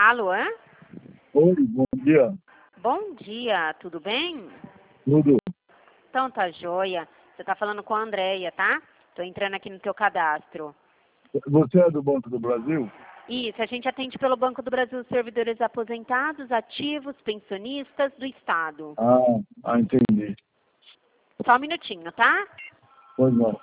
Alô? Oi, bom dia. Bom dia, tudo bem? Tudo? Então tá joia. Você tá falando com a Andréia, tá? Tô entrando aqui no teu cadastro. Você é do Banco do Brasil? Isso, a gente atende pelo Banco do Brasil servidores aposentados, ativos, pensionistas do Estado. Entendi. Só um minutinho, tá? Pois não.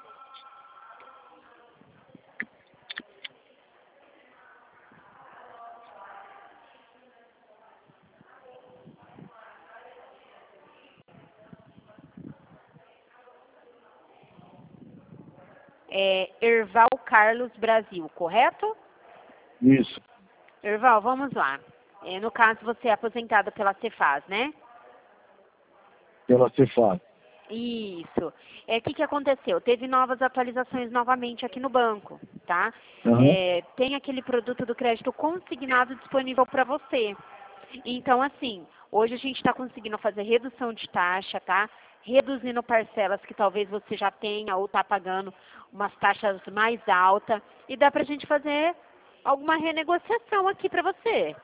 É Erval Carlos Brasil, correto? Isso. Erval, vamos lá. No caso, você é aposentado pela Cefaz, né? Pela Cefaz. Isso. O que aconteceu? Teve novas atualizações novamente aqui no banco, tá? Aham. Tem aquele produto do crédito consignado disponível para você. Então, assim, hoje a gente está conseguindo fazer redução de taxa, tá? Reduzindo parcelas que talvez você já tenha ou está pagando umas taxas mais altas. E dá para a gente fazer alguma renegociação aqui para você.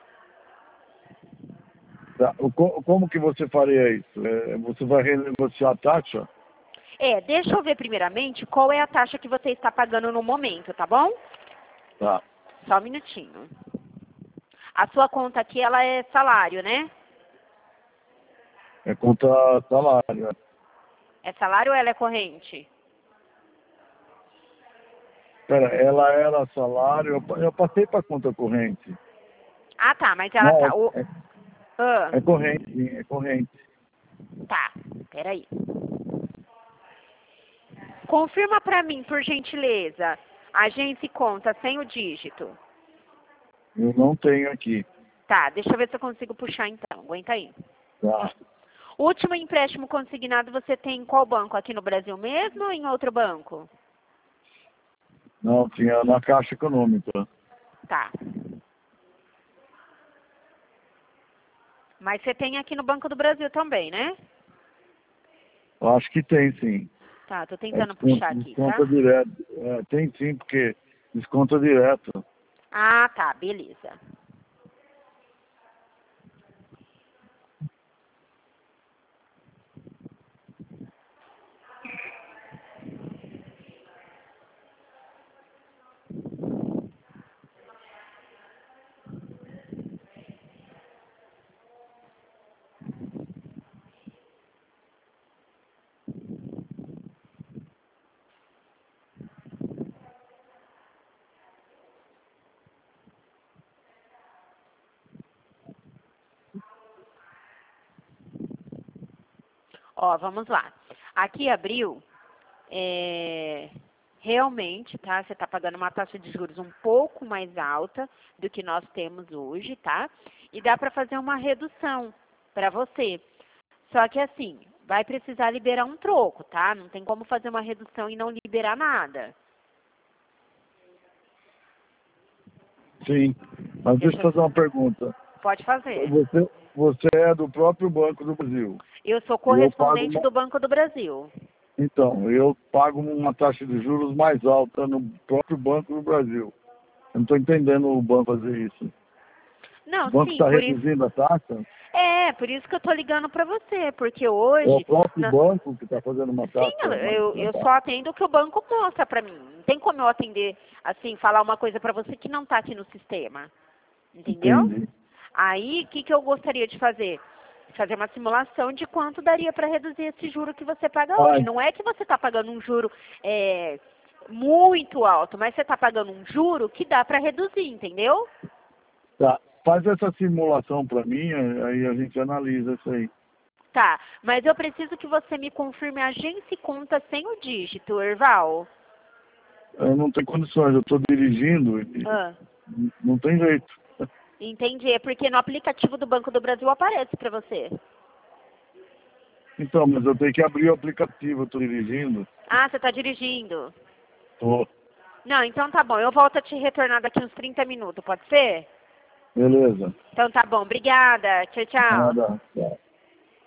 Tá. Como que você faria isso? Você vai renegociar a taxa? Deixa eu ver primeiramente qual é a taxa que você está pagando no momento, tá bom? Tá. Só um minutinho. A sua conta aqui, ela é salário, né? É contra salário. É salário ou ela é corrente? Pera, ela era salário, eu passei para conta corrente. Ah, tá, mas ela Não, tá... Ah, é corrente, sim, é corrente. tá, peraí. Confirma pra mim, por gentileza. Agência e conta sem o dígito. Eu não tenho aqui. Tá, deixa eu ver se eu consigo puxar então. Aguenta aí. Tá. O último empréstimo consignado você tem em qual banco? Aqui no Brasil mesmo ou em outro banco? Não, tinha na Caixa Econômica. Tá. Mas você tem aqui no Banco do Brasil também, né? Eu acho que tem, sim. Tá, tô tentando puxar aqui, tá? Desconta direto. Tem sim, porque desconta direto. Ah, tá, beleza. Ó, vamos lá. Aqui abril, realmente, tá? Você está pagando uma taxa de juros um pouco mais alta do que nós temos hoje, tá? E dá para fazer uma redução para você. Só que assim, vai precisar liberar um troco, tá? Não tem como fazer uma redução e não liberar nada. Sim. Mas deixa eu fazer uma pergunta. Pode fazer. Você é do próprio Banco do Brasil. Eu sou E eu pago correspondente do Banco do Brasil. Então, eu pago uma taxa de juros mais alta no próprio Banco do Brasil. Eu não estou entendendo o banco fazer isso. O Não, banco sim, está por isso. reduzindo a taxa? Por isso que eu tô ligando para você, porque É o hoje. próprio banco que está fazendo uma Sim, taxa mais eu elevada? só atendo o que o banco mostra para mim. Não tem como eu atender, assim, falar uma coisa para você que não está aqui no sistema. Entendeu? Entendi. Aí, o que eu gostaria de fazer? Fazer uma simulação de quanto daria para reduzir esse juro que você paga hoje. Ai, Não é que você está pagando um juro muito alto, mas você está pagando um juro que dá para reduzir, entendeu? tá. Faz essa simulação para mim, aí a gente analisa isso aí. Tá, mas eu preciso que você me confirme a agência e conta sem o dígito, Erval. Eu não tenho condições, eu estou dirigindo e Ah, não tem jeito. entendi, é porque no aplicativo do Banco do Brasil aparece para você. Então, mas eu tenho que abrir o aplicativo, eu estou dirigindo. Ah, você está dirigindo. Tô. Não, então tá bom, eu volto a te retornar daqui uns 30 minutos, pode ser? Beleza. Então tá bom, obrigada. Tchau, tchau. Nada. Tchau.